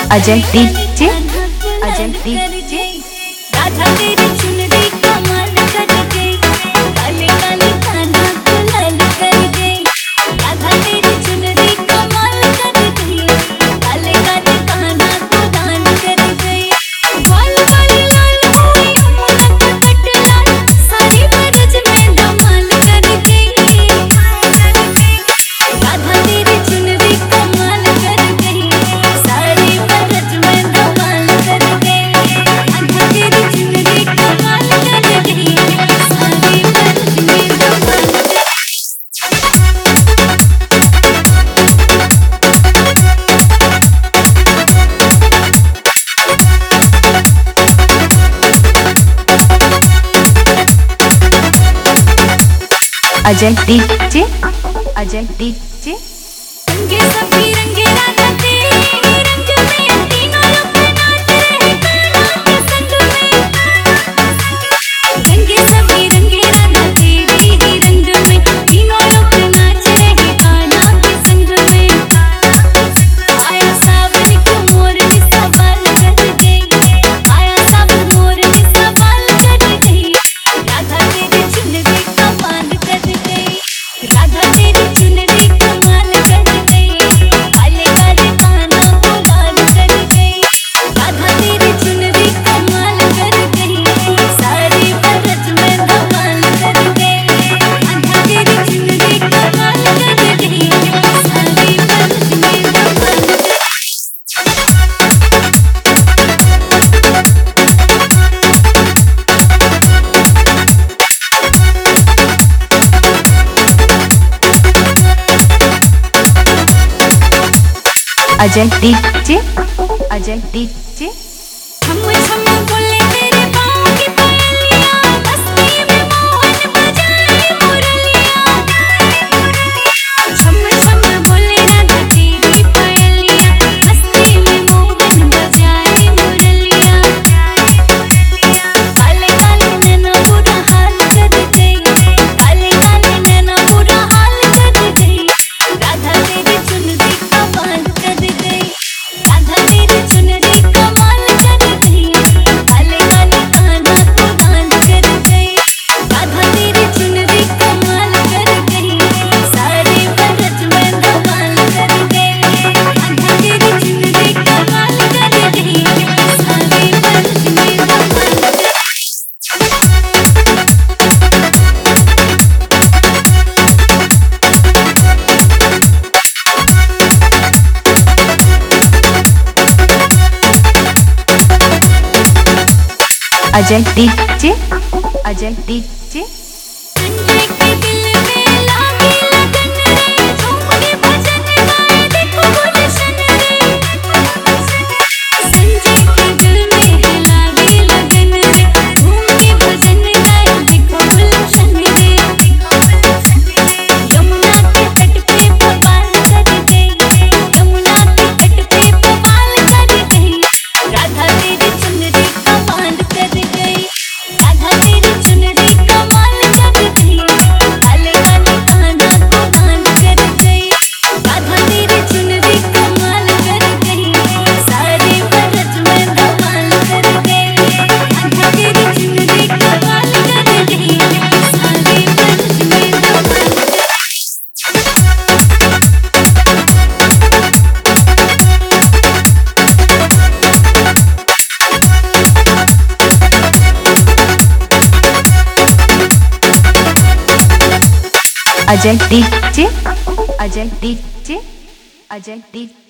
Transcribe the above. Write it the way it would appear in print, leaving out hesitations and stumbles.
Ajay DJ, Ajay DJ. Radha तेरी चुनरी कमाल कर गई, काले काले काना को लाल कर गई। राधा तेरी चुनरी कमाल कर गई, काले काले काना को लाल कर गई। बाल बाल लाल हुई अमूल का कटला, सारी बरज में धमाल कर गई। राधा तेरी चुनरी कमाल कर गई, सारी बरज में धमाल कर गई। राधा तेरी चुनरी कमाल कर गई, सारी बरज में धमाल कर गई। Ajay DJ, Ajay DJ. रंगे सभी रंगे राधा तेरे रंग में, तीनों लोग नाच रहे कान्हा के संग में। रंगे सभी रंगे राधा तेरे ही रंग में, तीनों लोग नाच रहे कान्हा के संग में। आया सावन को मोरनी सवाल कर गई, आया सावन मोरनी सवाल कर गई। राधा तेरी चुनरी कमाल कर गई, राधा तेरी चुनरी कमाल कर गई। काले काले काना को लाल कर गई, राधा तेरी चुनरी कमाल कर गई, सारी बरज में धमाल कर गई। राधा तेरी चुनरी कमाल कर गई, सारी बरज में धमाल कर गई। Ajay DJ, Ajay DJ. हम बोले तेरे पाँव की पायलियाँ, मस्ती में मोहन बजाए मुरलियाँ। छम बोले राधा तेरी पायलियाँ, मस्ती में मोहन बजाए मुरलियाँ। काले काले नैना बुरा हाल कर गई, काले काले नैना बुरा हाल कर गई। राधा तेरी चुनरी कमाल कर गई, राधा तेरी चुनरी कमाल कर गई। काले काले काना को लाल कर गई, राधा तेरी चुनरी कमाल कर गई, सारी बरज में धमाल कर गई। राधा तेरी चुनरी कमाल कर गई, सारी बरज में धमाल कर गई। Ajay DJ, Ajay DJ. संजय के दिल में लागी लगन रे, झूम के भजन गाए देखो गुलशन रे। संजय के दिल में है लागी लगन रे, झूम के भजन गाए देखो गुलशन रे। यमुना के तट पे बवाल कर गई, यमुना के तट पे बवाल कर गई। राधा तेरी चुनरी कमाल कर गई, राधा तेरी चुनरी कमाल कर गई। काले काले काना को लाल कर गई, राधा तेरी चुनरी कमाल कर गई, सारी बरज में धमाल कर गई। राधा तेरी चुनरी कमाल कर गई, सारी बरज में धमाल कर गई। Ajay DJ, Ajay DJ, Ajay DJ.